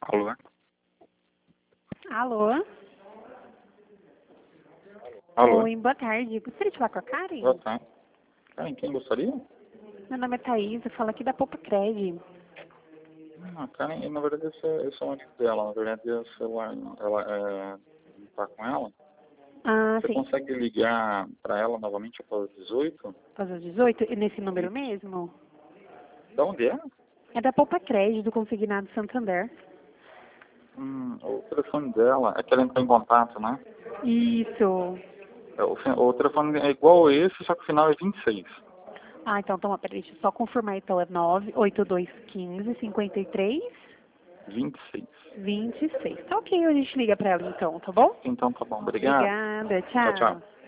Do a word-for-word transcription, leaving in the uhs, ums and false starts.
Alô? Alô? Alô? Oi, boa tarde. Gostaria de falar com a Karen? Boa tarde. Karen, quem gostaria? Meu nome é Thaís, eu falo aqui da Poupa Cred. Ah, Karen, na verdade esse é, esse é o amigo dela. Na verdade o celular, ela é, tá com ela. Ah, Você sim. consegue ligar para ela novamente após as dezoito? Às dezoito? E nesse E número mesmo? de onde é? É da Poupa Cred, do Consignado Santander. Hum, o telefone dela é que ela entrou em contato, né? Isso. É, O, fi- o telefone é igual a esse, só que o final é vinte e seis. Ah, então toma, peraí, deixa eu só confirmar. Então é nove oito dois um cinco, cinco três, vinte e seis. dois seis. Tá ok, a gente liga pra ela então, tá bom? Então tá bom, obrigado. Obrigada, Tchau, tchau. tchau.